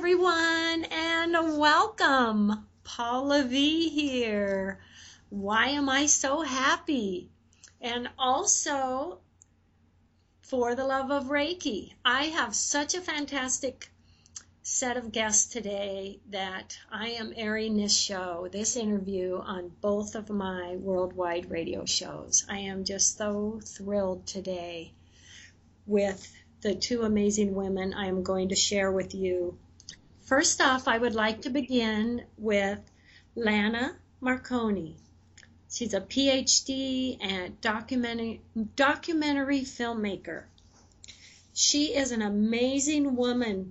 everyone, and welcome. Paula V here. Why am I so happy? And also, for the love of Reiki, I have such a fantastic set of guests today that I am airing this interview, on both of my worldwide radio shows. I am just so thrilled today with the two amazing women I am going to share with you. First off, I would like to begin with Lana Marconi. She's a PhD and documentary filmmaker. She is an amazing woman.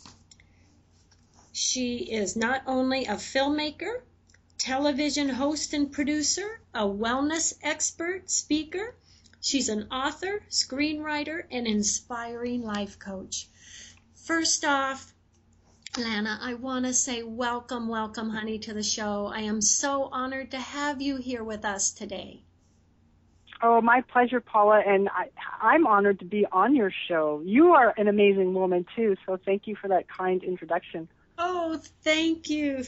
She is not only a filmmaker, television host and producer, a wellness expert, speaker. She's an author, screenwriter, and inspiring life coach. First off, Lana, I want to say welcome, honey, to the show. I am so honored to have you here with us today. Oh, my pleasure, Paula, and I'm honored to be on your show. You are an amazing woman, too, so thank you for that kind introduction. Oh, thank you.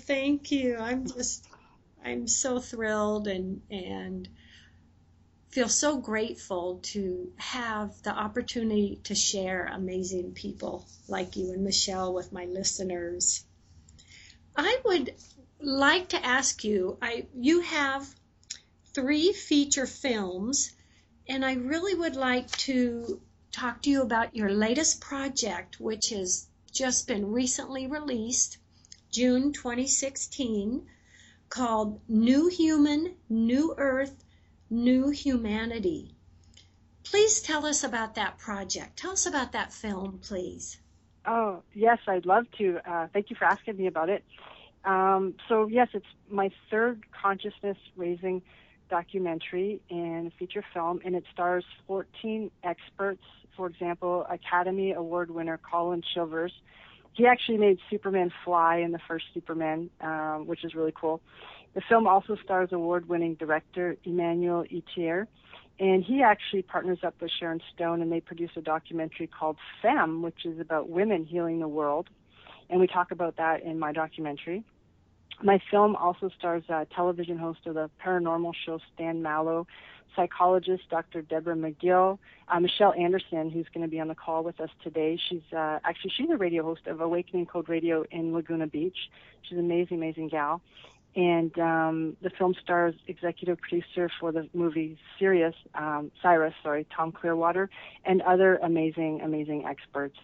I'm so thrilled and feel so grateful to have the opportunity to share amazing people like you and Michelle with my listeners. I would like to ask you, you have 3 feature films, and I really would like to talk to you about your latest project, which has just been recently released, June 2016, called New Human, New Earth, New Humanity. Please tell us about that project. Tell us about that film, please. Oh, yes, I'd love to. Thank you for asking me about it. So, yes, it's my 3rd consciousness-raising documentary and feature film, and it stars 14 experts. For example, Academy Award winner Colin Chilvers. He actually made Superman fly in the first Superman, which is really cool. The film also stars award-winning director Emmanuel Etier, and he actually partners up with Sharon Stone, and they produce a documentary called Femme, which is about women healing the world, and we talk about that in my documentary. My film also stars television host of the paranormal show Stan Mallow, psychologist Dr. Deborah McGill, Michelle Anderson, who's going to be on the call with us today. She's a radio host of Awakening Code Radio in Laguna Beach. She's an amazing gal. And the film stars executive producer for the movie Cyrus, Tom Clearwater, and other amazing experts.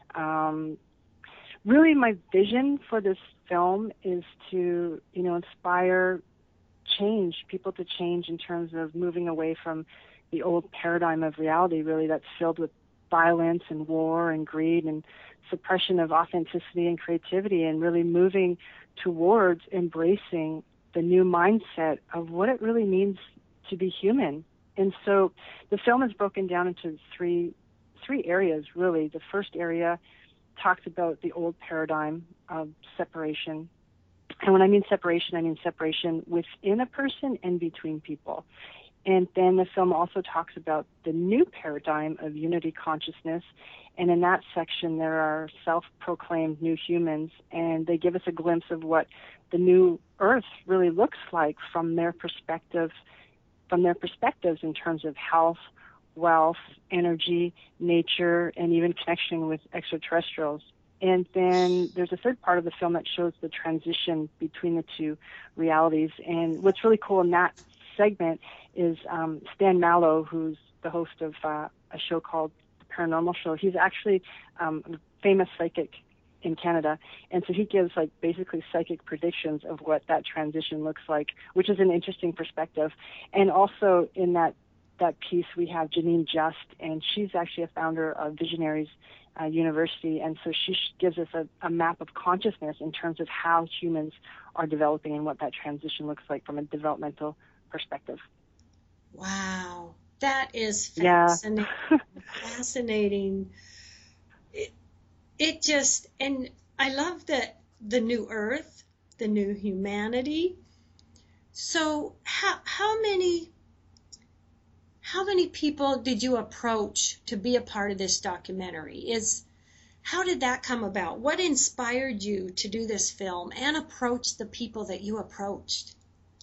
Really, my vision for this film is to, inspire people to change in terms of moving away from the old paradigm of reality, really, that's filled with violence and war and greed and suppression of authenticity and creativity, and really moving towards embracing the new mindset of what it really means to be human. And so the film is broken down into three areas, really. The first area talks about the old paradigm of separation. And when I mean separation within a person and between people. And then the film also talks about the new paradigm of unity consciousness. And in that section, there are self-proclaimed new humans, and they give us a glimpse of what the new earth really looks like from their perspectives in terms of health, wealth, energy, nature, and even connection with extraterrestrials. And then there's a third part of the film that shows the transition between the two realities. And what's really cool in that segment is Stan Mallow, who's the host of a show called The Paranormal Show. He's actually a famous psychic in Canada, and so he gives basically psychic predictions of what that transition looks like, which is an interesting perspective. And also in that piece we have Janine Just, and she's actually a founder of Visionaries University, and so she gives us a map of consciousness in terms of how humans are developing and what that transition looks like from a developmental perspective. Wow, that is fascinating. Yeah. Fascinating. It just, and I love the new earth, the new humanity. So how many people did you approach to be a part of this documentary? How did that come about? What inspired you to do this film and approach the people that you approached?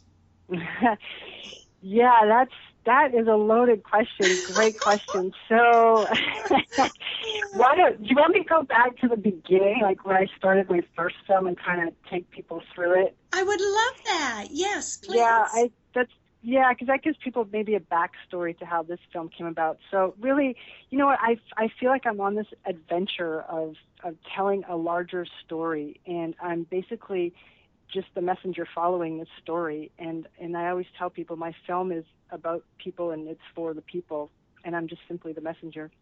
Yeah, that is a loaded question. Great question. So, do you want me to go back to the beginning, like when I started my first film, and kind of take people through it? I would love that. Yes, please. Because that gives people maybe a backstory to how this film came about. So really, you know what, I feel like I'm on this adventure of telling a larger story, and I'm basically just the messenger following this story. And I always tell people my film is about people and it's for the people, and I'm just simply the messenger.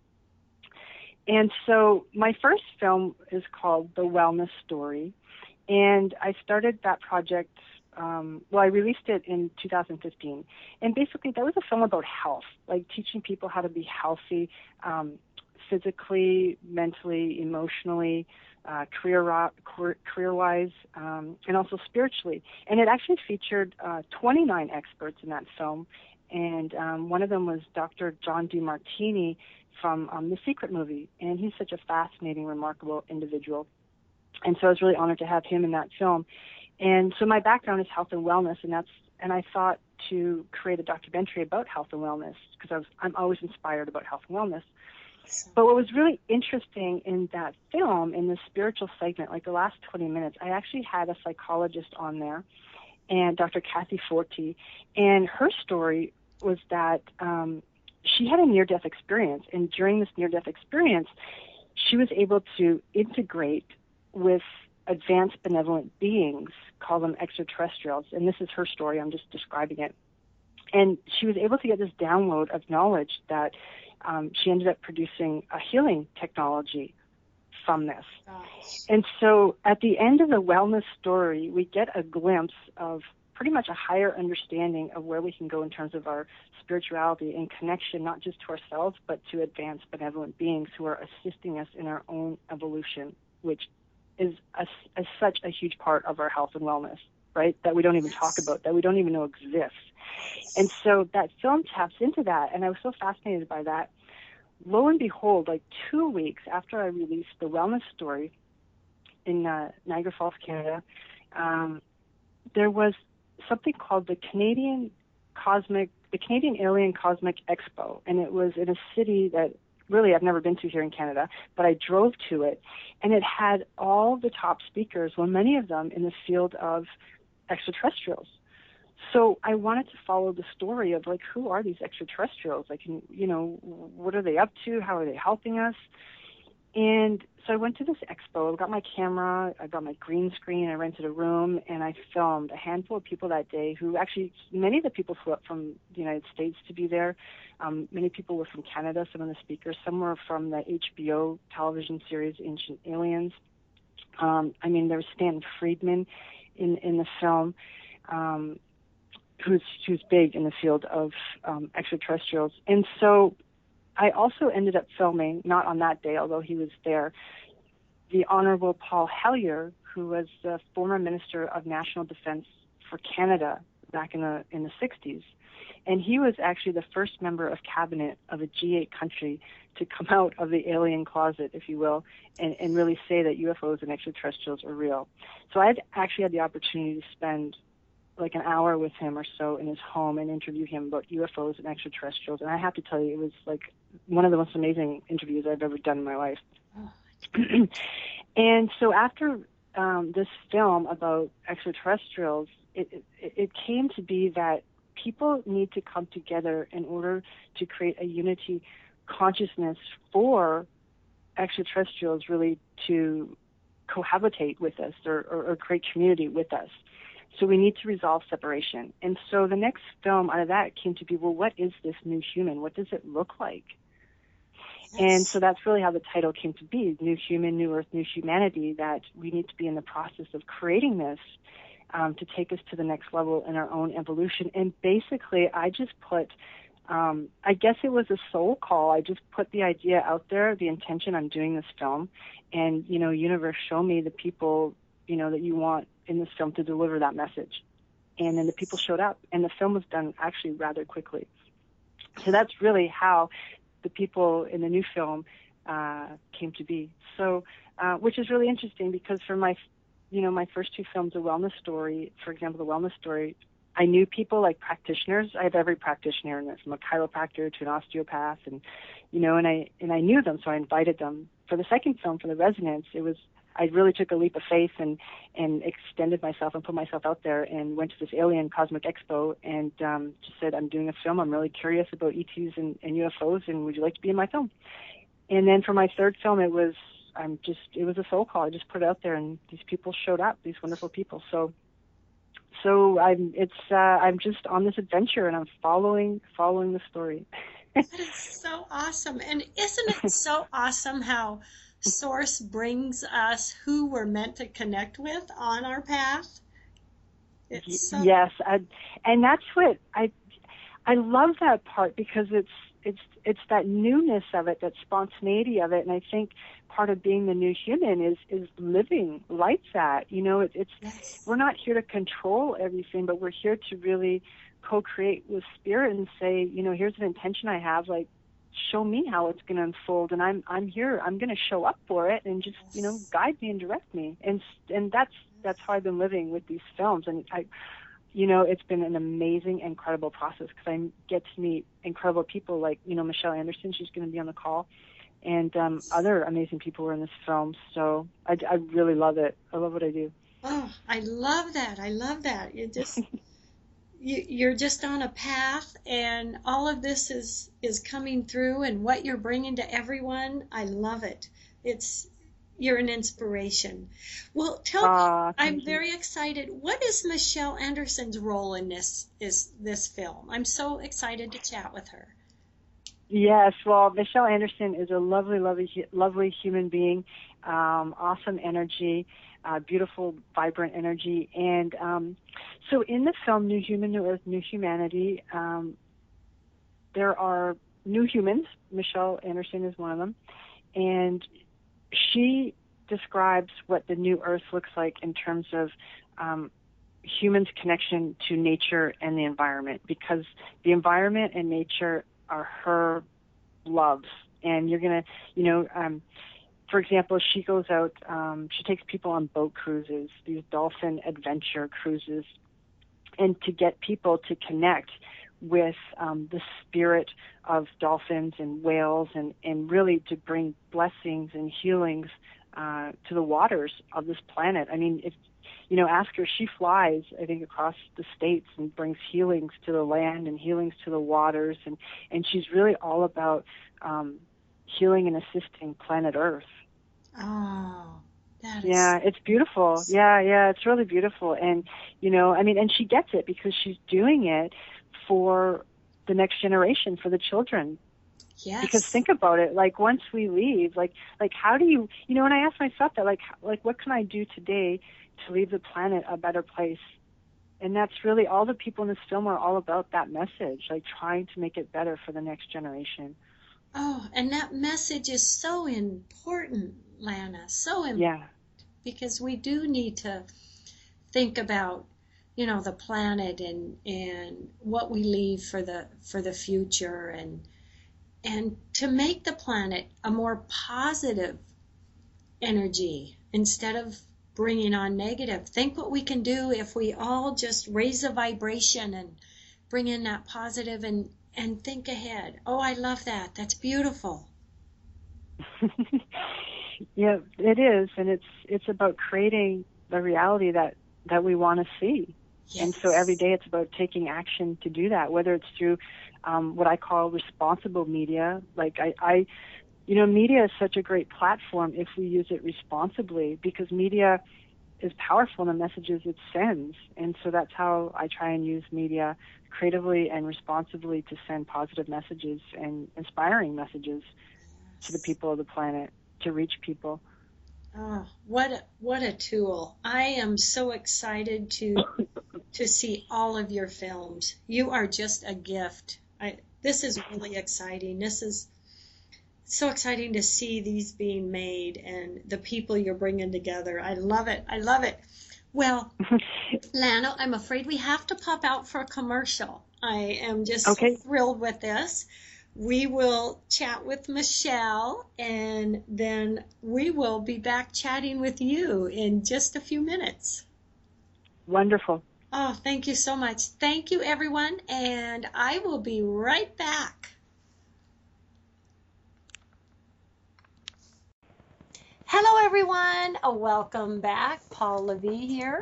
And so my first film is called The Wellness Story, and I started that project. I released it in 2015, and basically that was a film about health, like teaching people how to be healthy, physically, mentally, emotionally, career-wise, and also spiritually. And it actually featured 29 experts in that film, and one of them was Dr. John DeMartini from The Secret movie, and he's such a fascinating, remarkable individual. And so I was really honored to have him in that film. And so my background is health and wellness, and I thought to create a documentary about health and wellness because I'm always inspired about health and wellness. But what was really interesting in that film, in the spiritual segment, like the last 20 minutes, I actually had a psychologist on there, and Dr. Kathy Forte, and her story was that she had a near-death experience, and during this near-death experience, she was able to integrate with advanced benevolent beings, call them extraterrestrials, and this is her story, I'm just describing it. And she was able to get this download of knowledge that she ended up producing a healing technology from this. And so at the end of the wellness story, we get a glimpse of pretty much a higher understanding of where we can go in terms of our spirituality and connection, not just to ourselves, but to advanced benevolent beings who are assisting us in our own evolution, which is such a huge part of our health and wellness, right? That we don't even talk about, that we don't even know exists. And so that film taps into that, and I was so fascinated by that. Lo and behold, like 2 weeks after I released The Wellness Story in Niagara Falls, Canada, there was something called the Canadian Alien Cosmic Expo, and it was in a city that really I've never been to here in Canada, but I drove to it, and it had all the top speakers, well, many of them in the field of extraterrestrials. So I wanted to follow the story of, like, who are these extraterrestrials? Like, you know, what are they up to? How are they helping us? And so I went to this expo. I got my camera, I got my green screen, I rented a room, and I filmed a handful of people that day who actually, many of the people flew up from the United States to be there. Many people were from Canada, some of the speakers. Some were from the HBO television series Ancient Aliens. I mean, there was Stanton Friedman in the film, who's big in the field of extraterrestrials. And so I also ended up filming, not on that day, although he was there, the Honorable Paul Hellyer, who was the former Minister of National Defense for Canada back in the 60s. And he was actually the first member of cabinet of a G8 country to come out of the alien closet, if you will, and really say that UFOs and extraterrestrials are real. So I actually had the opportunity to spend like an hour with him or so in his home and interview him about UFOs and extraterrestrials. And I have to tell you, it was like one of the most amazing interviews I've ever done in my life. And so after this film about extraterrestrials, it came to be that people need to come together in order to create a unity consciousness for extraterrestrials really to cohabitate with us or create community with us. So we need to resolve separation. And so the next film out of that came to be, well, what is this new human? What does it look like? Yes. And so that's really how the title came to be, New Human, New Earth, New Humanity, that we need to be in the process of creating this to take us to the next level in our own evolution. And basically, I just put, I guess it was a soul call. I just put the idea out there, the intention on doing this film. And, you know, universe, show me the people, you know, that you want in this film to deliver that message. And then the people showed up, and the film was done actually rather quickly. So that's really how the people in the new film came to be. So, which is really interesting because for my first two films, A Wellness Story, for example, The Wellness Story, I knew people like practitioners. I have every practitioner in this, from a chiropractor to an osteopath, and I knew them, so I invited them. For the second film, for The Resonance, I really took a leap of faith and extended myself and put myself out there and went to this Alien Cosmic Expo and just said, I'm doing a film. I'm really curious about ETs and UFOs, and would you like to be in my film? And then for my third film, it was a soul call. I just put it out there, and these people showed up, these wonderful people. So I'm just on this adventure, and I'm following the story. That is so awesome. And isn't it so awesome how Source brings us who we're meant to connect with on our path? Yes, and that's what I love that part, because it's that newness of it, that spontaneity of it, and I think part of being the new human is living like that. Yes. We're not here to control everything, but we're here to really co-create with spirit and say, here's an intention I have, like, show me how it's going to unfold, and I'm here. I'm going to show up for it, and just guide me and direct me, and that's how I've been living with these films. And it's been an amazing, incredible process, because I get to meet incredible people like Michelle Anderson. She's going to be on the call, and other amazing people were in this film. So I really love it. I love what I do. Oh, I love that. You just you're just on a path, and all of this is coming through, and what you're bringing to everyone, I love it. You're an inspiration. Well, I'm very excited. What is Michelle Anderson's role in this film? I'm so excited to chat with her. Yes, well, Michelle Anderson is a lovely, lovely, lovely human being, awesome energy, beautiful, vibrant energy. And so in the film New Human, New Earth, New Humanity, there are new humans. Michelle Anderson is one of them. And she describes what the new Earth looks like in terms of humans' connection to nature and the environment, because the environment and nature are her loves. And you're going to, for example, she goes out, she takes people on boat cruises, these dolphin adventure cruises, and to get people to connect with the spirit of dolphins and whales, and really to bring blessings and healings to the waters of this planet. I mean, if ask her, she flies, I think, across the states and brings healings to the land and healings to the waters, and she's really all about healing and assisting planet Earth. Oh, that is... Yeah, it's beautiful. Yeah, it's really beautiful. And, and she gets it because she's doing it for the next generation, for the children. Yes. Because think about it, like, once we leave, like how do you, and I ask myself that, like what can I do today to leave the planet a better place? And that's really, all the people in this film are all about that message, like trying to make it better for the next generation. Oh, and that message is so important, Lana, so important. Yeah. Because we do need to think about, the planet and what we leave for the future, and to make the planet a more positive energy instead of bringing on negative. Think what we can do if we all just raise the vibration and bring in that positive and think ahead. Oh, I love that. That's beautiful. Yeah, it is, and it's about creating the reality that we want to see. Yes. And so every day it's about taking action to do that, whether it's through what I call responsible media. Like media is such a great platform if we use it responsibly, because media is powerful in the messages it sends. And so that's how I try and use media creatively and responsibly to send positive messages and inspiring messages to the people of the planet, to reach people. Oh, what a tool. I am so excited to see all of your films. You are just a gift. This is really exciting. This is so exciting to see these being made and the people you're bringing together. I love it. Well, Lana, I'm afraid we have to pop out for a commercial. I am just thrilled with this. we will chat with Michelle, and then we will be back chatting with you in just a few minutes. Wonderful. Oh, thank you so much. Thank you, everyone, and I will be right back. Hello, everyone. Welcome back. Paul Levy here.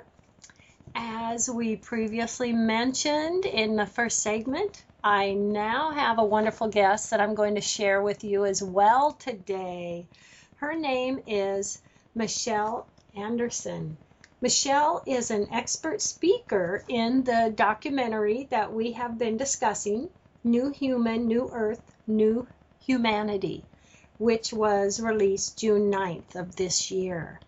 As we previously mentioned in the first segment, I now have a wonderful guest that I'm going to share with you as well today. Her name is Michelle Anderson. Michelle is an expert speaker in the documentary that we have been discussing, New Human, New Earth, New Humanity, which was released June 9th of this year.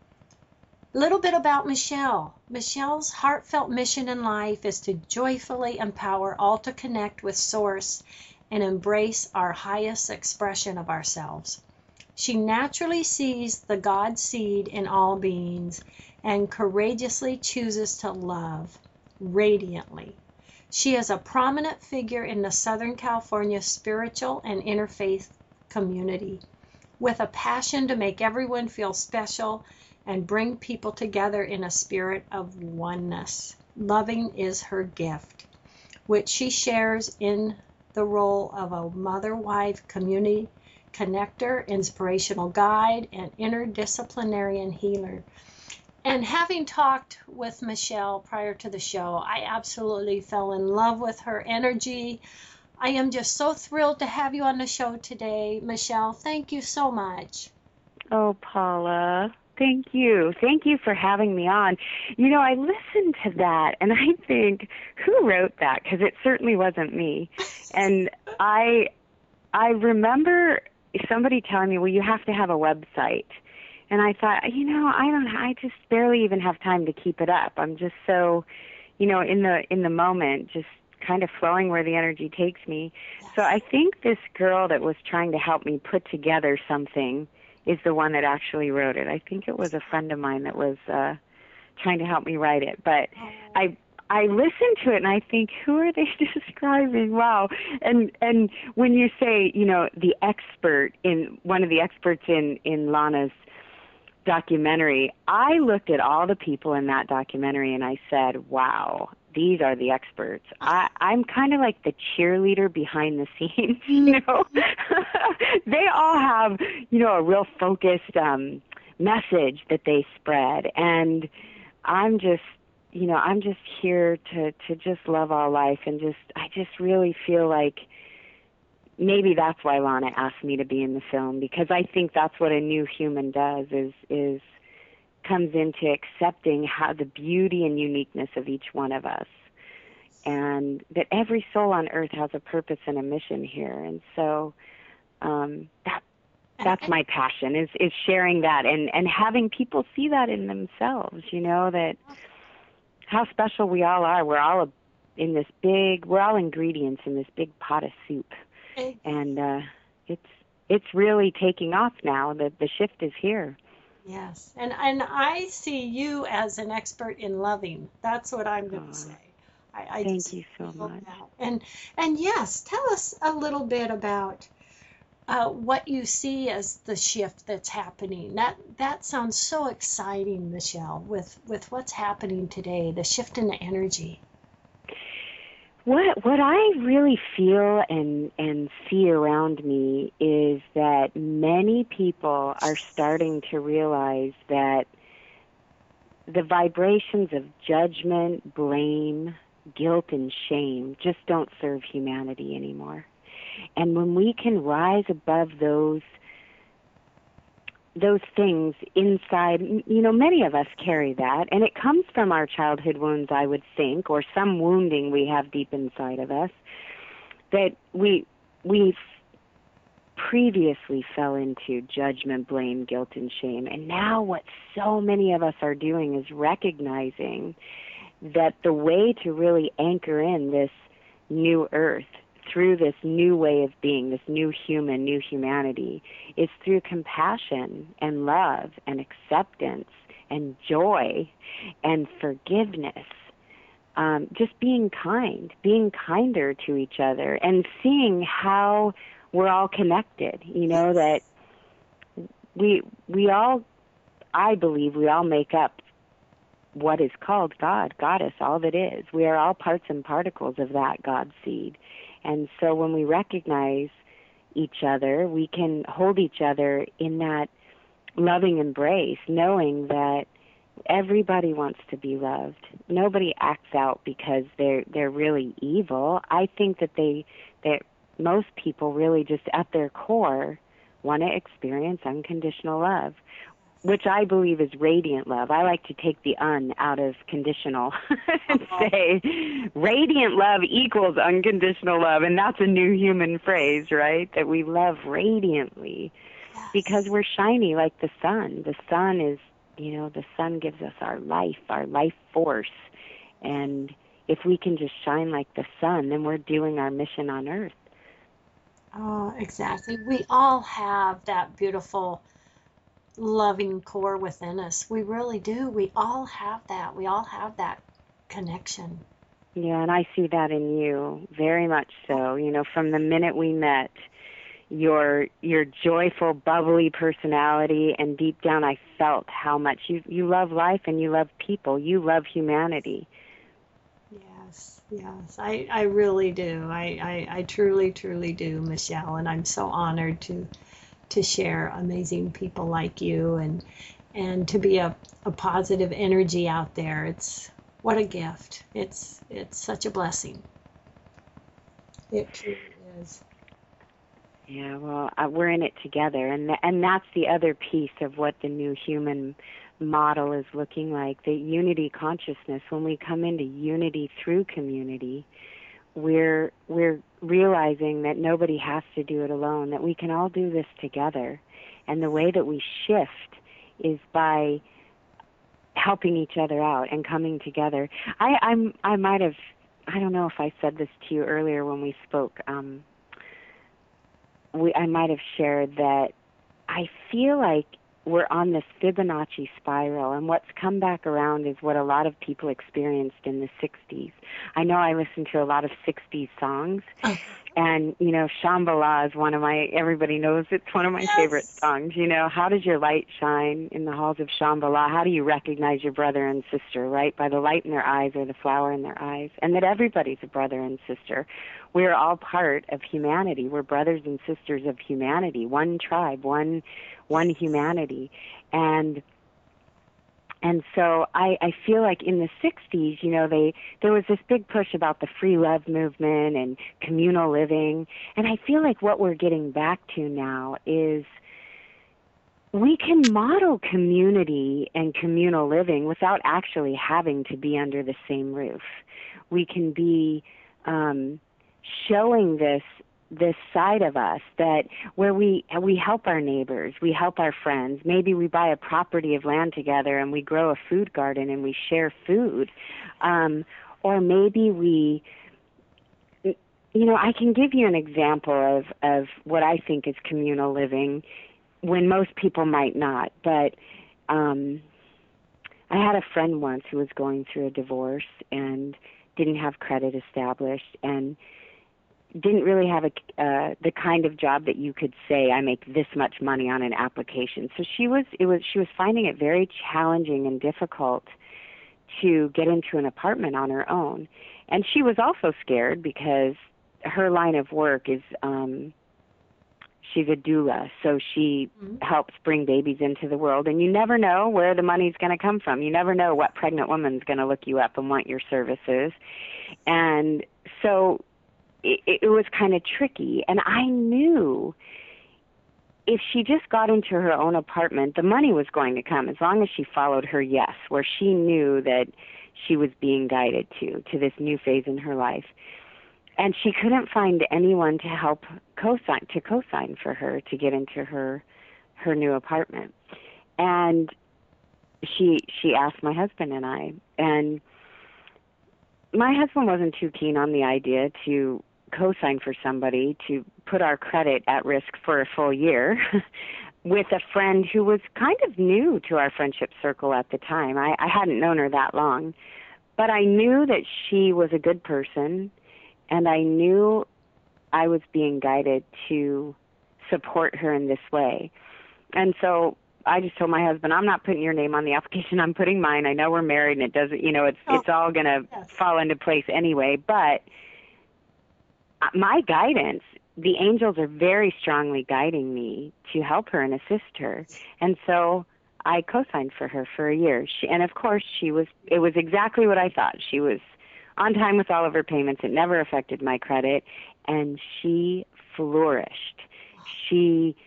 A little bit about Michelle. Michelle's heartfelt mission in life is to joyfully empower all to connect with Source and embrace our highest expression of ourselves. She naturally sees the God seed in all beings and courageously chooses to love radiantly. She is a prominent figure in the Southern California spiritual and interfaith community, with a passion to make everyone feel special and bring people together in a spirit of oneness. Loving is her gift, which she shares in the role of a mother-wife community connector, inspirational guide, and interdisciplinary healer. And having talked with Michelle prior to the show, I absolutely fell in love with her energy. I am just so thrilled to have you on the show today, Michelle. Thank you so much. Oh, Paula, thank you. Thank you for having me on. You know, I listened to that, and I think, who wrote that? Because it certainly wasn't me. And I remember somebody telling me, well, you have to have a website. And I thought, you know, I just barely even have time to keep it up. I'm just so, you know, in the moment, just kind of flowing where the energy takes me. So I think this girl that was trying to help me put together something is the one that actually wrote it. I think it was a friend of mine that was trying to help me write it. But I listen to it and I think, who are they describing? Wow. And when you say, you know, the expert in one of the experts in Lana's documentary, I looked at all the people in that documentary and I said, wow, these are the experts. I'm kind of like the cheerleader behind the scenes, you know. They all have, you know, a real focused message that they spread. And I'm just, you know, I'm just here to just love all life, and I just really feel like maybe that's why Lana asked me to be in the film, because I think that's what a new human does, is comes into accepting how the beauty and uniqueness of each one of us, and that every soul on earth has a purpose and a mission here. And so that's my passion, is sharing that and having people see that in themselves, you know, that how special we all are. We're all we're all ingredients in this big pot of soup. And it's really taking off now. The shift is here. Yes, and I see you as an expert in loving. That's what I'm going to say. Thank you so much. And yes, tell us a little bit about what you see as the shift that's happening. That sounds so exciting, Michelle, with what's happening today, the shift in the energy. What I really feel and see around me is that many people are starting to realize that the vibrations of judgment, blame, guilt, and shame just don't serve humanity anymore. And when we can rise above those things inside, you know, many of us carry that, and it comes from our childhood wounds, I would think, or some wounding we have deep inside of us, that we previously fell into judgment, blame, guilt, and shame. And now what so many of us are doing is recognizing that the way to really anchor in this new earth, through this new way of being, this new human, new humanity, is through compassion and love and acceptance and joy and forgiveness. just being kind, being kinder to each other, and seeing how we're all connected. You know, that we all, I believe we all make up what is called God, Goddess, all that is. We are all parts and particles of that God seed. And so when we recognize each other, we can hold each other in that loving embrace, knowing that everybody wants to be loved. Nobody acts out because they're really evil. I think that most people really just at their core want to experience unconditional love, which I believe is radiant love. I like to take the out of conditional and say radiant love equals unconditional love, and that's a new human phrase, right? That we love radiantly because we're shiny like the sun. The sun is, the sun gives us our life force. And if we can just shine like the sun, then we're doing our mission on earth. Oh, exactly. We all have that beautiful, loving core within us. We really do. We all have that. We all have that connection. Yeah, and I see that in you, very much so. From the minute we met, your joyful, bubbly personality, and deep down I felt how much you love life and you love people. You love humanity. Yes, I really do. I truly, truly do, Michelle, and I'm so honored to share amazing people like you and to be a positive energy out there. What a gift. It's such a blessing. It truly is. Yeah, well, we're in it together, and that's the other piece of what the new human model is looking like, the unity consciousness. When we come into unity through community, we're realizing that nobody has to do it alone, that we can all do this together. And the way that we shift is by helping each other out and coming together. I might have, I don't know if I said this to you earlier when we spoke, I might have shared that I feel like we're on this Fibonacci spiral, and what's come back around is what a lot of people experienced in the 60s. I know I listen to a lot of 60s songs, and, Shambhala is one of everybody knows it's one of my favorite songs. How does your light shine in the halls of Shambhala? How do you recognize your brother and sister, right? By the light in their eyes or the flower in their eyes, and that everybody's a brother and sister. We're all part of humanity. We're brothers and sisters of humanity, one tribe, one humanity. And so I feel like in the 60s, there was this big push about the free love movement and communal living. And I feel like what we're getting back to now is we can model community and communal living without actually having to be under the same roof. We can be showing this side of us that where we help our neighbors, we help our friends. Maybe we buy a property of land together and we grow a food garden and we share food. Or maybe we, I can give you an example of what I think is communal living when most people might not. But I had a friend once who was going through a divorce and didn't have credit established and didn't really have the kind of job that you could say I make this much money on an application. So she was finding it very challenging and difficult to get into an apartment on her own. And she was also scared because her line of work is she's a doula, so she helps bring babies into the world, and you never know where the money's going to come from. You never know what pregnant woman's going to look you up and want your services. And so it was kind of tricky, and I knew if she just got into her own apartment, the money was going to come as long as she followed her yes, where she knew that she was being guided to this new phase in her life. And she couldn't find anyone to help co-sign for her to get into her new apartment. And she asked my husband and I, and my husband wasn't too keen on the idea to co-sign for somebody to put our credit at risk for a full year with a friend who was kind of new to our friendship circle at the time. I hadn't known her that long. but I knew that she was a good person, and I knew I was being guided to support her in this way. And so I just told my husband, I'm not putting your name on the application. I'm putting mine. I know we're married, and it doesn't, it's all going to fall into place anyway. But my guidance, the angels are very strongly guiding me to help her and assist her. And so I co-signed for her for a year. And of course, it was exactly what I thought. She was on time with all of her payments. It never affected my credit. And she flourished. She,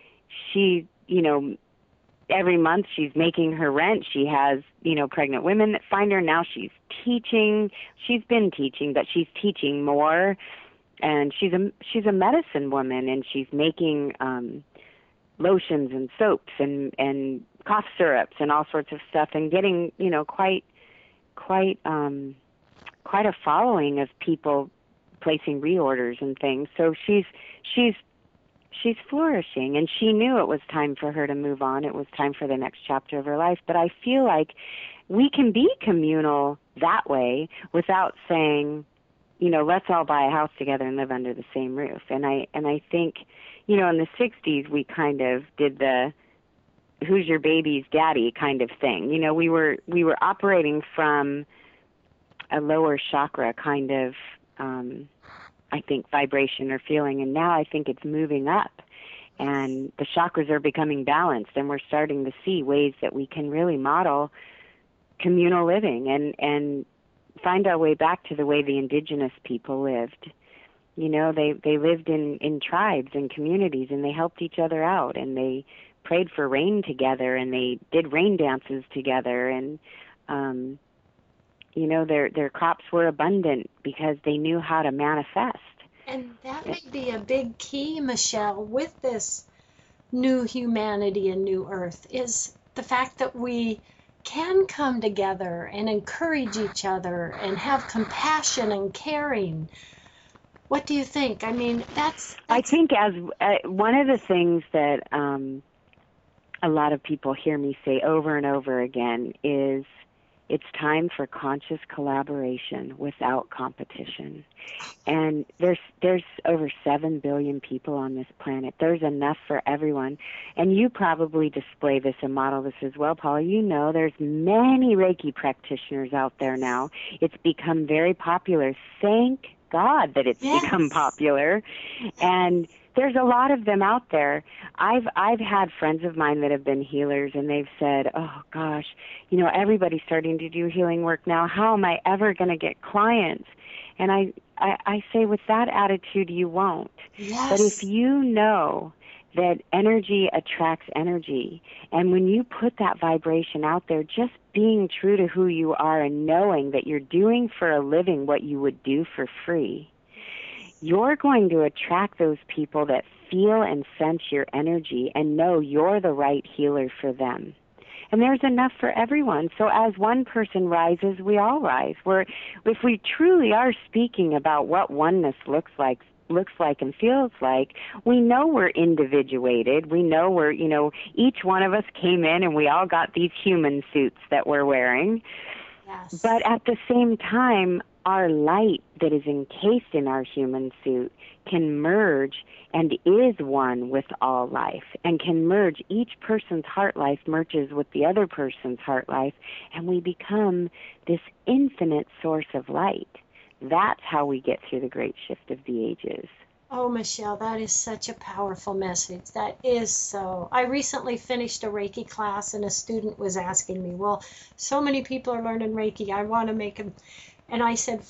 every month she's making her rent. She has, pregnant women that find her. Now she's teaching. She's been teaching, but she's teaching more. And she's a medicine woman, and she's making lotions and soaps and cough syrups and all sorts of stuff, and getting quite a following of people placing reorders and things. So she's flourishing, and she knew it was time for her to move on. It was time for the next chapter of her life. But I feel like we can be communal that way without saying, let's all buy a house together and live under the same roof. And I think, in the 60s, we kind of did the who's your baby's daddy kind of thing. We were operating from a lower chakra kind of, I think, vibration or feeling. And now I think it's moving up, and the chakras are becoming balanced, and we're starting to see ways that we can really model communal living and find our way back to the way the indigenous people lived. They lived in tribes and communities, and they helped each other out, and they prayed for rain together, and they did rain dances together, and their crops were abundant because they knew how to manifest. And that may be a big key, Michelle, with this new humanity and new earth, is the fact that we can come together and encourage each other and have compassion and caring. What do you think? I mean, that's I think as one of the things that a lot of people hear me say over and over again is it's time for conscious collaboration without competition. And there's over 7 billion people on this planet. There's enough for everyone. And you probably display this and model this as well, Paula. There's many Reiki practitioners out there now. It's become very popular. Thank God that it's become popular. And there's a lot of them out there. I've had friends of mine that have been healers, and they've said, oh gosh, everybody's starting to do healing work now. How am I ever going to get clients? And I say, with that attitude, you won't. Yes. But if you know that energy attracts energy, and when you put that vibration out there, just being true to who you are and knowing that you're doing for a living what you would do for free, you're going to attract those people that feel and sense your energy and know you're the right healer for them. And there's enough for everyone. So as one person rises, we all rise. If we truly are speaking about what oneness looks like and feels like, we know we're individuated. We know each one of us came in and we all got these human suits that we're wearing. Yes. But at the same time, our light that is encased in our human suit can merge and is one with all life, and can merge. Each person's heart life merges with the other person's heart life, and we become this infinite source of light. That's how we get through the great shift of the ages. Oh, Michelle, that is such a powerful message. That is so. I recently finished a Reiki class, and a student was asking me, well, so many people are learning Reiki. I want to make them. And I said,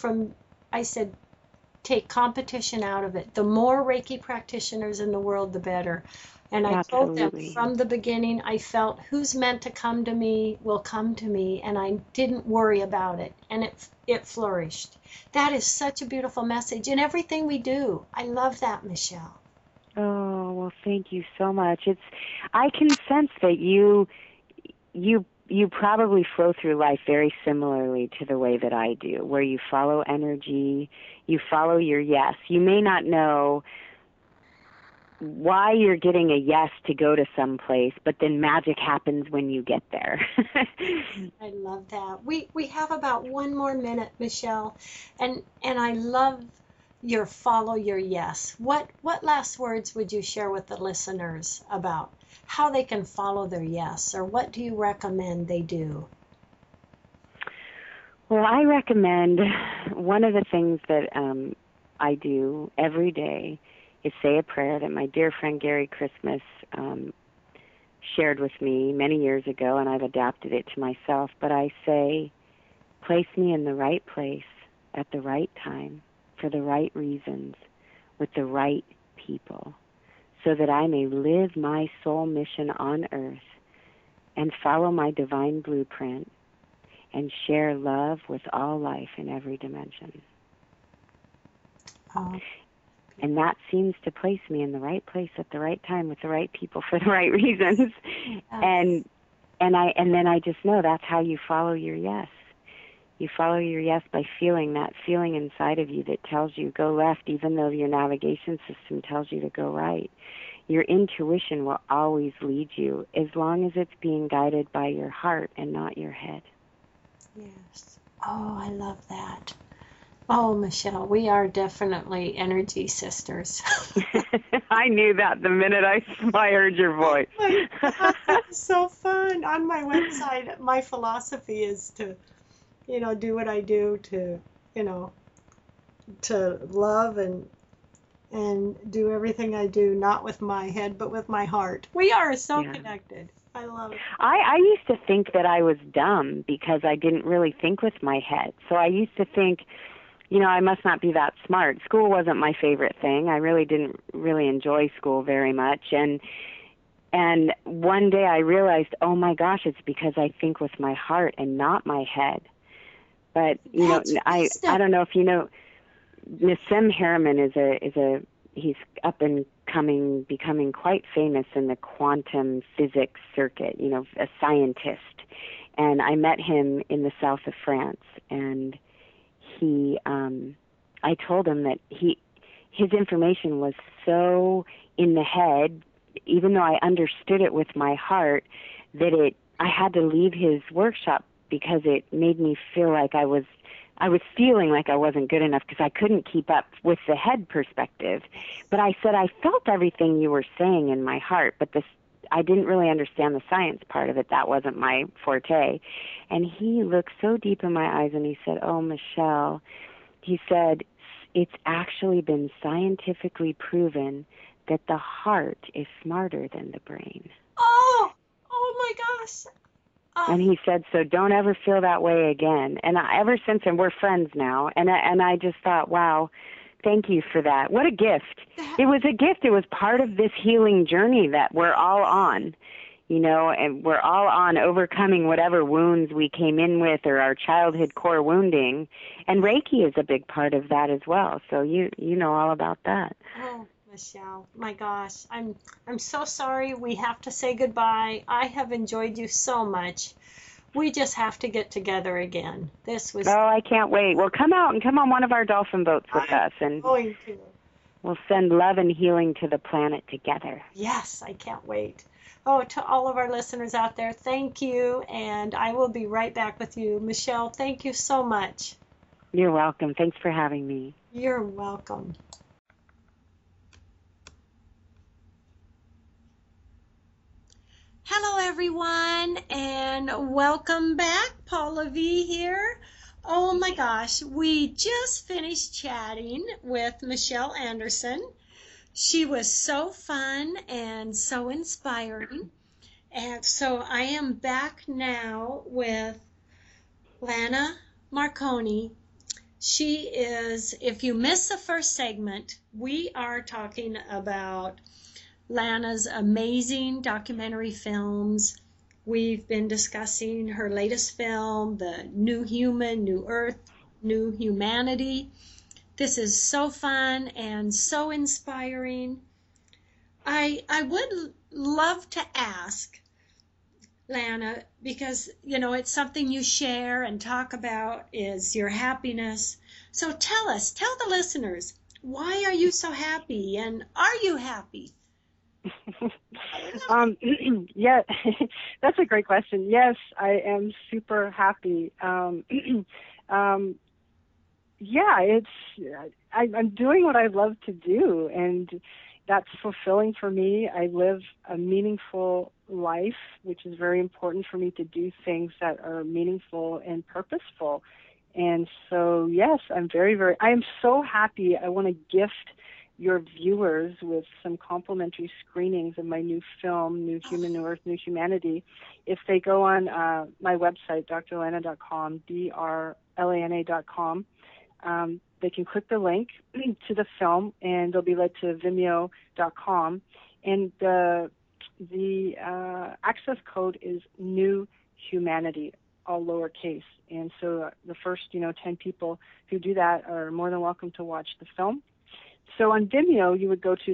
take competition out of it. The more Reiki practitioners in the world, the better. And I told them from the beginning, I felt who's meant to come to me will come to me, and I didn't worry about it, and it flourished. That is such a beautiful message in everything we do. I love that, Michelle. Oh, well, thank you so much. I can sense that you probably flow through life very similarly to the way that I do, where you follow energy, you follow your yes. You may not know why you're getting a yes to go to some place, but then magic happens when you get there. I love that. We have about one more minute, Michelle, and I love your follow your yes. What last words would you share with the listeners about how they can follow their yes, or what do you recommend they do? Well, I recommend one of the things that I do every day is say a prayer that my dear friend Gary Christmas shared with me many years ago, and I've adapted it to myself. But I say, place me in the right place at the right time for the right reasons with the right people, so that I may live my soul mission on earth and follow my divine blueprint and share love with all life in every dimension. Oh. And that seems to place me in the right place at the right time with the right people for the right reasons. And then I just know that's how you follow your yes. You follow your yes by feeling that feeling inside of you that tells you go left, even though your navigation system tells you to go right. Your intuition will always lead you as long as it's being guided by your heart and not your head. Yes. Oh, I love that. Oh, Michelle, we are definitely energy sisters. I knew that the minute I heard your voice. Oh my God, that's so fun. On my website, my philosophy is to, do what I do to, to love and do everything I do, not with my head, but with my heart. We are so connected. I love it. I used to think that I was dumb because I didn't really think with my head. So I used to think, I must not be that smart. School wasn't my favorite thing. I really didn't really enjoy school very much. And one day I realized, oh my gosh, it's because I think with my heart and not my head. But I don't know if you know, Nassim Haramein is he's up and coming, becoming quite famous in the quantum physics circuit. A scientist. And I met him in the south of France, and I told him that his information was so in the head, even though I understood it with my heart, that I had to leave his workshop because it made me feel like I was feeling like I wasn't good enough because I couldn't keep up with the head perspective. But I said, I felt everything you were saying in my heart, but I didn't really understand the science part of it. That wasn't my forte. And he looked so deep in my eyes and he said, oh, Michelle, he said, it's actually been scientifically proven that the heart is smarter than the brain. Oh my gosh. And he said, so don't ever feel that way again. And ever since then, we're friends now. And I just thought, wow, thank you for that. What a gift. It was a gift. It was part of this healing journey that we're all on, and we're all on overcoming whatever wounds we came in with or our childhood core wounding. And Reiki is a big part of that as well. So you know all about that. Oh, Michelle, my gosh, I'm so sorry we have to say goodbye. I have enjoyed you so much. We just have to get together again. This was... Oh, I can't wait. Well, come out and come on one of our dolphin boats with us, and going to. We'll send love and healing to the planet together. Yes, I can't wait. Oh, to all of our listeners out there, thank you, and I will be right back with you. Michelle, thank you so much. You're welcome. Thanks for having me. You're welcome. Hello, everyone, and welcome back. Paula V here. Oh my gosh, we just finished chatting with Michelle Anderson. She was so fun and so inspiring. And so I am back now with Lana Marconi. She is, if you missed the first segment, we are talking about Lana's amazing documentary films. We've been discussing her latest film, The New Human, New Earth, New Humanity. This is so fun and so inspiring. I would love to ask Lana, because, it's something you share and talk about, is your happiness. So tell the listeners, why are you so happy, and are you happy? Yeah, that's a great question. Yes, I am super happy. Yeah, I'm doing what I love to do, and that's fulfilling for me. I live a meaningful life, which is very important for me to do things that are meaningful and purposeful. And so, yes, I am so happy. I want to gift your viewers with some complimentary screenings of my new film, New Human, New Earth, New Humanity. If they go on my website, drlana.com, drlana.com, they can click the link to the film, and they'll be led to vimeo.com. And the access code is New Humanity, all lowercase. And so the first, 10 people who do that are more than welcome to watch the film. So on Vimeo, you would go to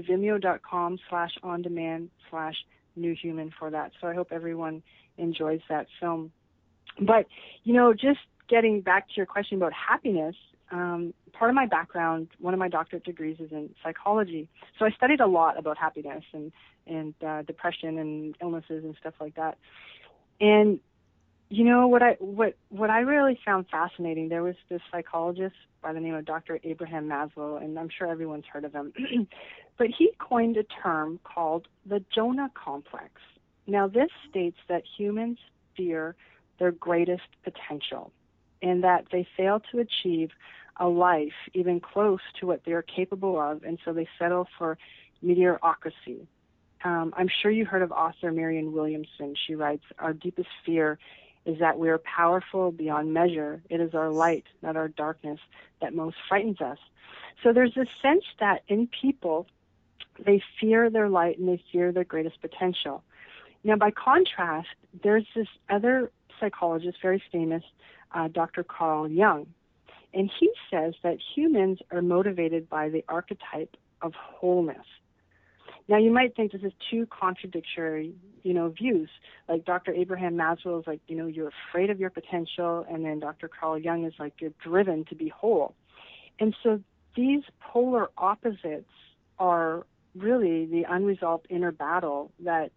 vimeo.com/ondemand/newhuman for that. So I hope everyone enjoys that film. But, just getting back to your question about happiness, part of my background, one of my doctorate degrees is in psychology. So I studied a lot about happiness and depression and illnesses and stuff like that. And what I really found fascinating, there was this psychologist by the name of Dr. Abraham Maslow, and I'm sure everyone's heard of him. But he coined a term called the Jonah complex. Now, this states that humans fear their greatest potential, and that they fail to achieve a life even close to what they're capable of, and so they settle for mediocrity. I'm sure you heard of author Marianne Williamson. She writes, "Our deepest fear is that we are powerful beyond measure. It is our light, not our darkness, that most frightens us." So there's this sense that in people, they fear their light and they fear their greatest potential. Now, by contrast, there's this other psychologist, very famous, Dr. Carl Jung, and he says that humans are motivated by the archetype of wholeness. Now, you might think this is two contradictory, views. Like Dr. Abraham Maslow is like, you're afraid of your potential, and then Dr. Carl Jung is like, you're driven to be whole. And so these polar opposites are really the unresolved inner battle that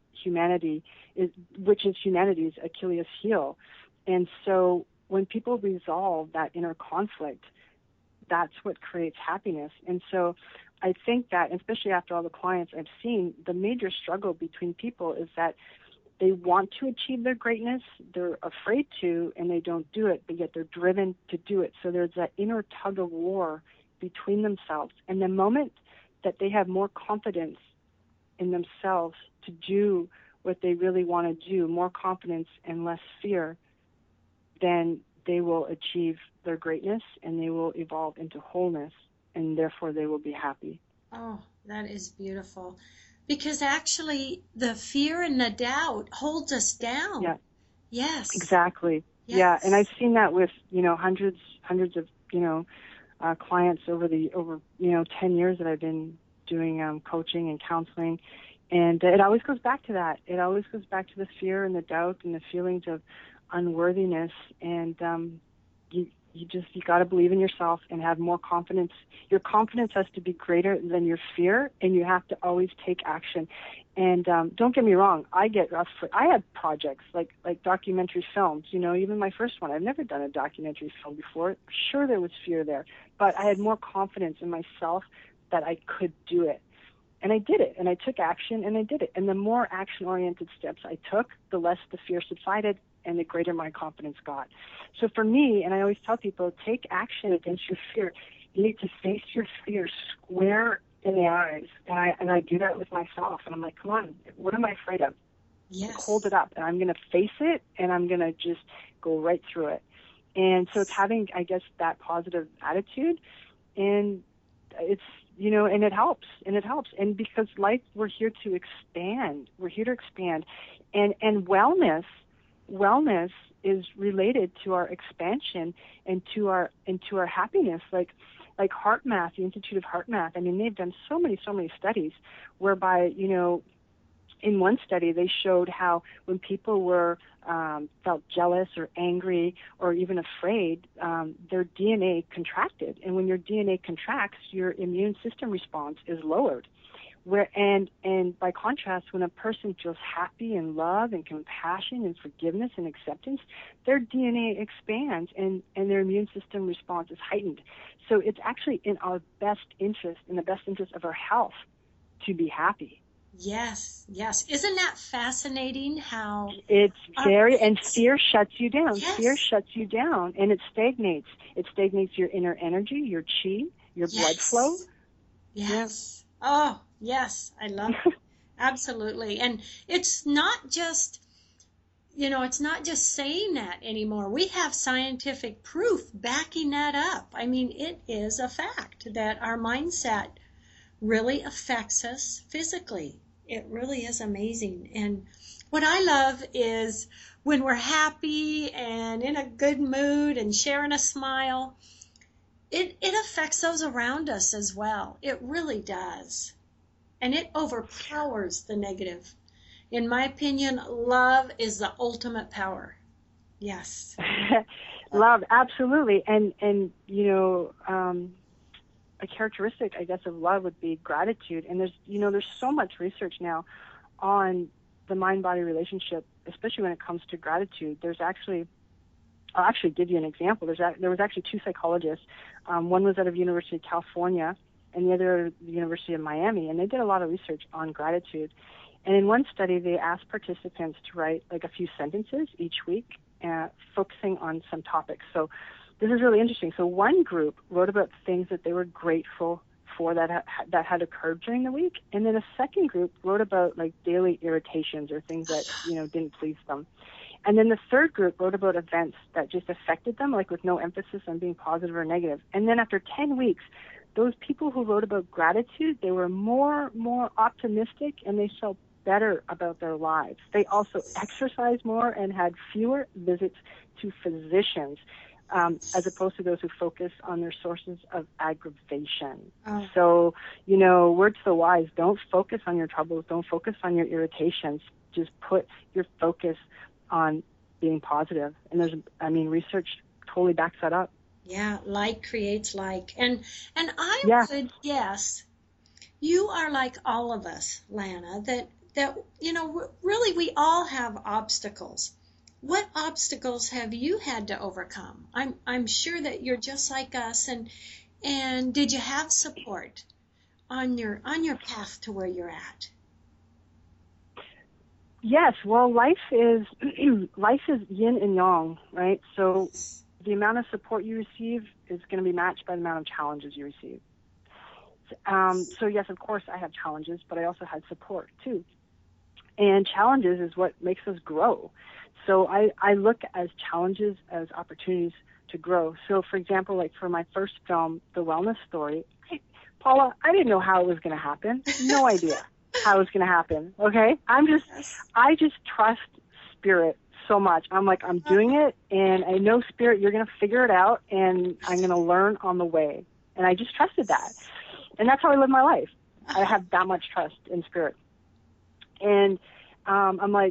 which is humanity's Achilles heel. And so when people resolve that inner conflict, that's what creates happiness. And so I think that, especially after all the clients I've seen, the major struggle between people is that they want to achieve their greatness, they're afraid to, and they don't do it, but yet they're driven to do it. So there's that inner tug of war between themselves. And the moment that they have more confidence in themselves to do what they really want to do, more confidence and less fear, then they will achieve their greatness and they will evolve into wholeness, and therefore they will be happy. Oh, that is beautiful. Because actually the fear and the doubt holds us down. Yeah. Yes. Exactly. Yes. Yeah, and I've seen that with, hundreds of, clients over 10 years that I've been doing coaching and counseling. And it always goes back to that. It always goes back to the fear and the doubt and the feelings of unworthiness. And you got to believe in yourself and have more confidence. Your confidence has to be greater than your fear, and you have to always take action. And don't get me wrong, I had projects like documentary films, even my first one. I've never done a documentary film before. Sure, there was fear there, but I had more confidence in myself that I could do it. And I did it, and I took action, and I did it. And the more action-oriented steps I took, the less the fear subsided, and the greater my confidence got. So for me, and I always tell people, take action against your fear. You need to face your fear square in the eyes. And I do that with myself. And I'm like, come on, what am I afraid of? Yes. Hold it up, and I'm going to face it, and I'm going to just go right through it. And so it's having, I guess, that positive attitude, and it's, and it helps. And because life, we're here to expand. And wellness is related to our expansion and to our happiness. Like HeartMath, the Institute of HeartMath. I mean, they've done so many studies whereby, in one study they showed how when people were felt jealous or angry or even afraid, their DNA contracted. And when your DNA contracts, your immune system response is lowered. And by contrast, when a person feels happy and love and compassion and forgiveness and acceptance, their DNA expands and their immune system response is heightened. So it's actually in our best interest, in the best interest of our health, to be happy. Yes, yes. Isn't that fascinating how it's very, and fear shuts you down. Yes. Fear shuts you down and it stagnates. It stagnates your inner energy, your chi, your blood flow. Yes. Oh, yes. I love it. Absolutely. And it's not just, it's not just saying that anymore. We have scientific proof backing that up. I mean, it is a fact that our mindset really affects us physically. It really is amazing. And what I love is when we're happy and in a good mood and sharing a smile, it affects those around us as well. It really does. And it overpowers the negative. In my opinion, love is the ultimate power. Yes. Love, absolutely. And a characteristic, I guess, of love would be gratitude. And there's so much research now on the mind-body relationship, especially when it comes to gratitude. I'll actually give you an example. There was actually two psychologists. One was out of University of California and the other at the University of Miami, and they did a lot of research on gratitude. And in one study, they asked participants to write like a few sentences each week, focusing on some topics. So this is really interesting. So one group wrote about things that they were grateful for that had occurred during the week, and then a second group wrote about like daily irritations or things that didn't please them. And then the third group wrote about events that just affected them, like with no emphasis on being positive or negative. And then after 10 weeks, those people who wrote about gratitude, they were more optimistic and they felt better about their lives. They also exercised more and had fewer visits to physicians, as opposed to those who focus on their sources of aggravation. Oh. So, word to the wise, don't focus on your troubles, don't focus on your irritations, just put your focus on being positive. And research totally backs that up. Yeah, like creates like. And I would guess you are like all of us, Lana, that really we all have obstacles. What obstacles have you had to overcome? I'm sure that you're just like us, and did you have support on your path to where you're at? Yes, well, life is yin and yang, right? So the amount of support you receive is going to be matched by the amount of challenges you receive. So yes, of course, I have challenges, but I also had support too. And challenges is what makes us grow. So I look at challenges as opportunities to grow. So, for example, like for my first film, The Wellness Story, Paula, I didn't know how it was going to happen. No idea how it was going to happen. Okay, I just trust Spirit so much. I'm like, I'm doing it, and I know, Spirit, you're going to figure it out, and I'm going to learn on the way. And I just trusted that, and that's how I live my life. I have that much trust in Spirit, and I'm like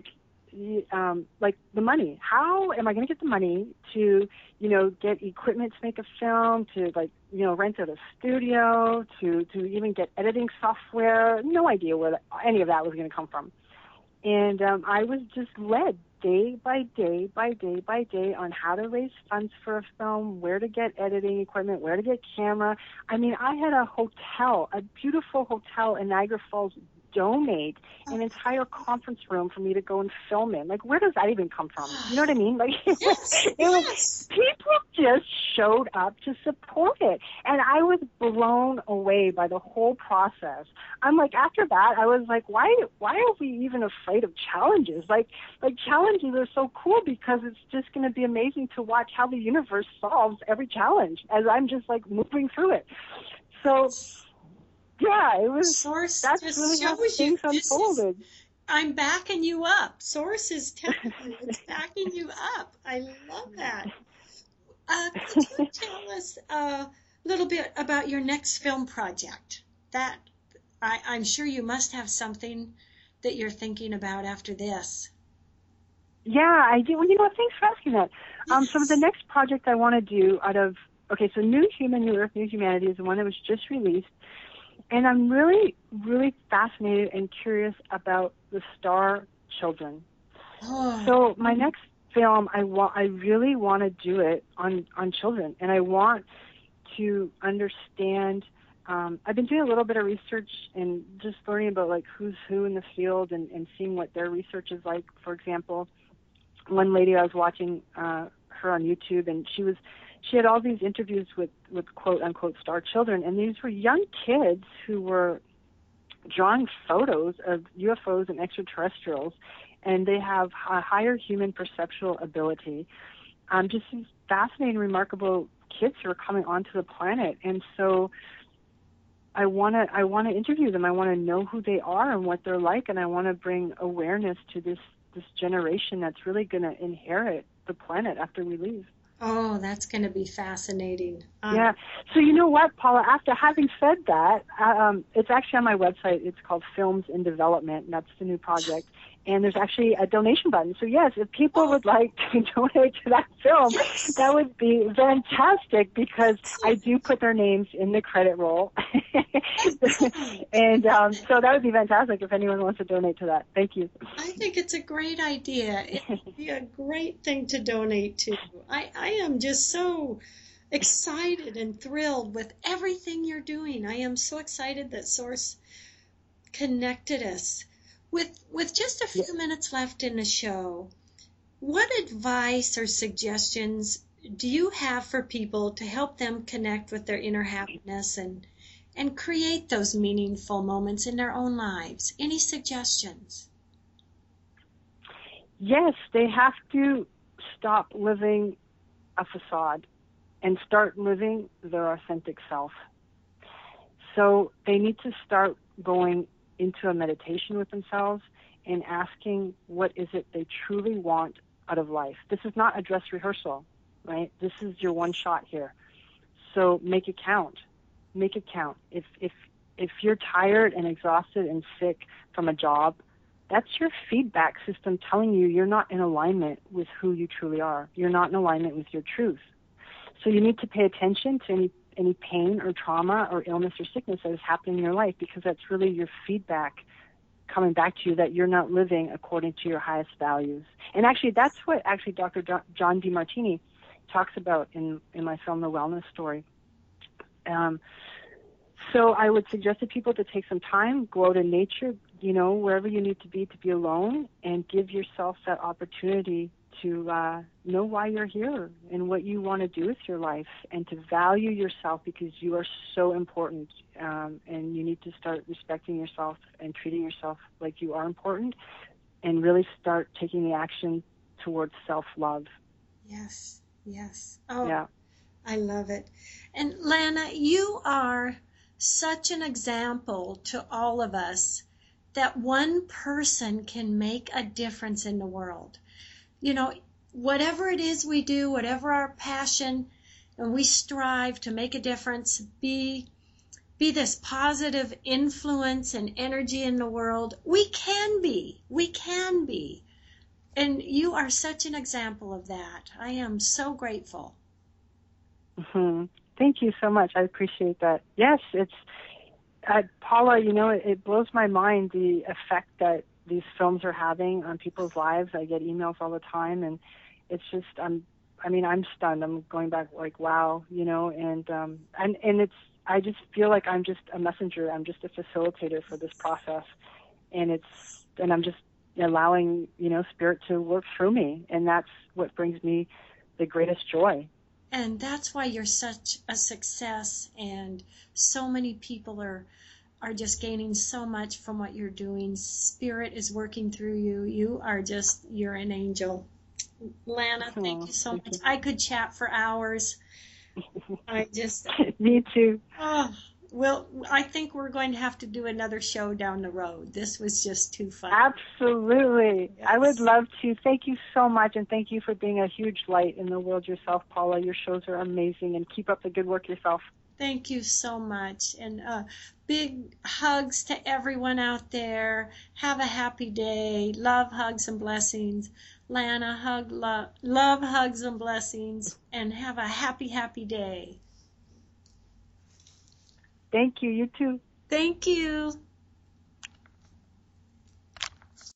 the money. How am I going to get the money to, get equipment to make a film, to rent out a studio, to even get editing software? No idea where any of that was going to come from. And I was just led day by day by day by day on how to raise funds for a film, where to get editing equipment, where to get camera. I mean, I had a beautiful hotel in Niagara Falls donate an entire conference room for me to go and film in. Like, where does that even come from? You know what I mean? Like, yes. People just showed up to support it. And I was blown away by the whole process. I'm like, after that, I was like, why are we even afraid of challenges? Like challenges are so cool because it's just going to be amazing to watch how the universe solves every challenge as I'm just like moving through it. So, yeah, it was. Source that's just really how shows things you unfolded. I'm backing you up. Source is telling you, it's backing you up. I love that. Could you tell us a little bit about your next film project? That I'm sure you must have something that you're thinking about after this. Yeah, I do. Well, thanks for asking that. So the next project I want to do so New Human, New Earth, New Humanity is the one that was just released. And I'm really, really fascinated and curious about the star children. Oh. So my next film, I really want to do it on children, and I want to understand. I've been doing a little bit of research and just learning about like who's who in the field and seeing what their research is like. For example, one lady I was watching her on YouTube, and she had all these interviews with quote unquote star children, and these were young kids who were drawing photos of UFOs and extraterrestrials, and they have a higher human perceptual ability. Just these fascinating, remarkable kids who are coming onto the planet, and so I want to interview them. I want to know who they are and what they're like, and I want to bring awareness to this generation that's really going to inherit the planet after we leave. Oh, that's going to be fascinating. Yeah. So you know what, Paula, after having said that, it's actually on my website. It's called Films in Development, and that's the new project. And there's actually a donation button. So yes, if people would like to donate to that film, that would be fantastic, because I do put their names in the credit roll. And so that would be fantastic if anyone wants to donate to that. Thank you. I think it's a great idea. It would be a great thing to donate to. I am just so excited and thrilled with everything you're doing. I am so excited that Source connected us. With just a few minutes left in the show, what advice or suggestions do you have for people to help them connect with their inner happiness and create those meaningful moments in their own lives? Any suggestions? Yes, they have to stop living a facade and start living their authentic self. So they need to start going into a meditation with themselves and asking what is it they truly want out of life. This is not a dress rehearsal, right? This is your one shot here. So make it count. Make it count. If you're tired and exhausted and sick from a job, that's your feedback system telling you you're not in alignment with who you truly are. You're not in alignment with your truth. So you need to pay attention to any pain or trauma or illness or sickness that is happening in your life, because that's really your feedback coming back to you that you're not living according to your highest values. And actually, that's what Dr. John Demartini talks about in my film, The Wellness Story. So I would suggest to people to take some time, go out in nature, wherever you need to be alone, and give yourself that opportunity to know why you're here and what you want to do with your life, and to value yourself, because you are so important, and you need to start respecting yourself and treating yourself like you are important, and really start taking the action towards self-love. Yes. Oh, yeah. I love it. And Lana, you are such an example to all of us that one person can make a difference in the world. Whatever it is we do, whatever our passion, and we strive to make a difference, be this positive influence and energy in the world. We can be. And you are such an example of that. I am so grateful. Mm-hmm. Thank you so much. I appreciate that. Yes, it's, Paula, it blows my mind the effect that these films are having on people's lives. I get emails all the time, and it's just, I'm stunned. I'm going back like, wow, and it's, I just feel like I'm just a messenger. I'm just a facilitator for this process, and I'm just allowing, Spirit to work through me, and that's what brings me the greatest joy. And that's why you're such a success, and so many people are just gaining so much from what you're doing. Spirit is working through you. You're an angel. Lana, thank you so much. I could chat for hours. Me too. Well, I think we're going to have to do another show down the road. This was just too fun. Absolutely. Yes. I would love to. Thank you so much, and thank you for being a huge light in the world yourself, Paula. Your shows are amazing, and keep up the good work yourself. Thank you so much. And big hugs to everyone out there. Have a happy day. Love, hugs, and blessings. Lana, love, hugs, and blessings. And have a happy, happy day. Thank you. You too. Thank you.